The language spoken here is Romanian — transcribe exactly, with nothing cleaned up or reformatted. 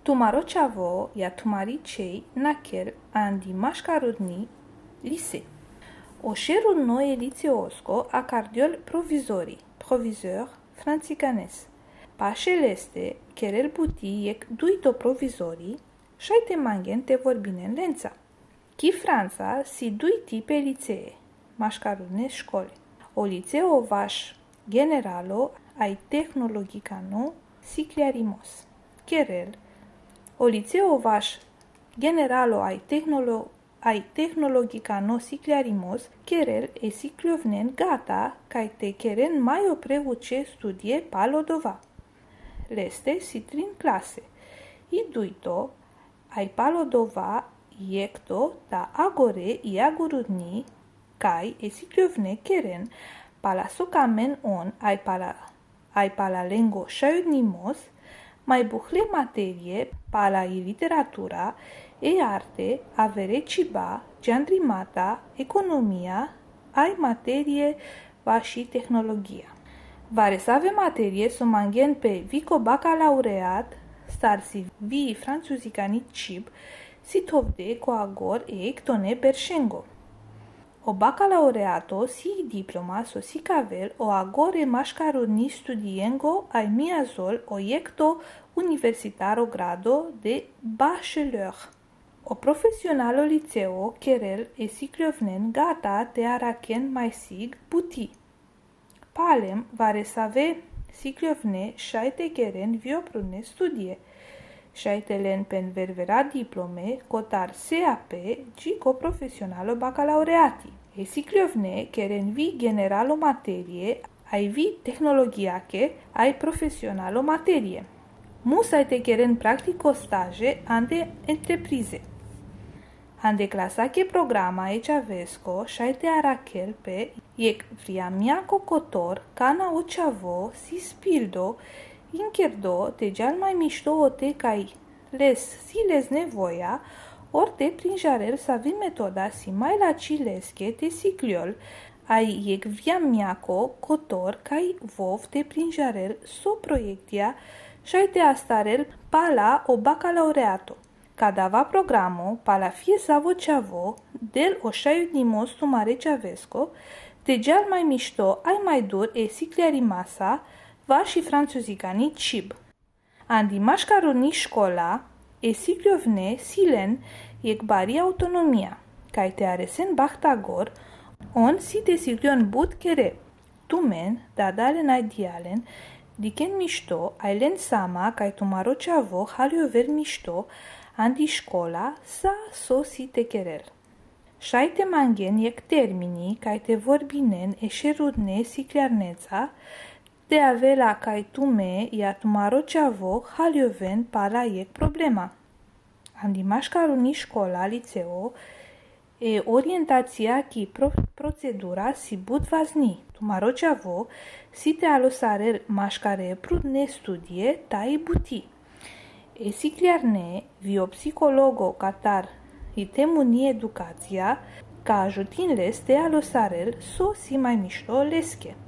तुम्हारो चावो या तुम्हारी छे naquel andi mascarudni lycée. Oșerul noi elițiosco a cardiol provizorii, proviseur franțicanes. Pașel este, kerel buti ec duito provizorii, șaite mangen te vorbine în lența. Chi Franța si dui tipe licee, mascarudne școli. O liceo vaș generalo ai tehnologicano sicliarimos. Kerel, o liceo vaș generalo ai tehnolo ai tehnologicano sicliarimos, kerel e sicliovnen gata kai te keren mai opreu ce studie palodova. Leste si trin clase. I duito ai palodova iecto ta agore i agurudni kai e sicliovne keren pala socamen on ai pala ai pala lengo șaiudnimos mai buhle materie pala i literatura e arte avere ciba, geandrimata, economia, ai materie va și tehnologia. Vare să ave materie să manghen pe vico bacalaureat, star si vii franțuzicani cib, si tovde co agor e ectone berșengo. O bacalaureato si diploma so si cavel o agore mascarudni studiengo ai miazol o ecto universitaro grado de bachelor. O profesionalo liceo kerel e sicliovnen gata te araken mai sig buti. Palem vare să ave sicliovne șaite keren vioprune studie. Șaite len pen ververa diplome cotar S A P gico profesionalo bacalaureati. E sicliovne keren vi generalo materie ai vi tehnologiache ai profesionalo materie. Musai te keren practico staje ande entreprize. Ande clasa che programa e chavesco șaite arakel pe ec vriamiaco cotor cana o chavo si spildo incherdo te geal mai mișto o te cai les si les nevoia or te prin jarel să vin metoda si mai la cilesche te sicliol ai ec vriamiaco cotor cai vov te prin jarel so proiectia șaite astarel pala o bacalaureato. Cadava programo pala fie savo ceavo del o șaiudnimos tu mare ceavesco, te geal mai mișto ai mai dur e sicliari masa, va și franțuzicani cib. Andi mașcaruni școla, e sicliovne silen ec bari autonomia, cai te aresen bahtagor, on si te siclion but kere. Tu men, da dalen ai dialen, diken mișto, ai len sama, cai tu maro ceavo, haliover mișto, andi școla sa so si te kerel. Șaite mangen ec termini cai te vorbinen e șerudne sicliarneța de avela cai tu me ia tu maro ceavo halioven pala ec problema. Andi mașcaruni școla liceo e orientația chi pro procedura si bud vazni. Tu maro ceavo si te alosarel mașcare prudne studie tai buti. E sicliarne vio psicologo catar i temuni educația ca ajutin les te alosarel so si mai mișto lesche.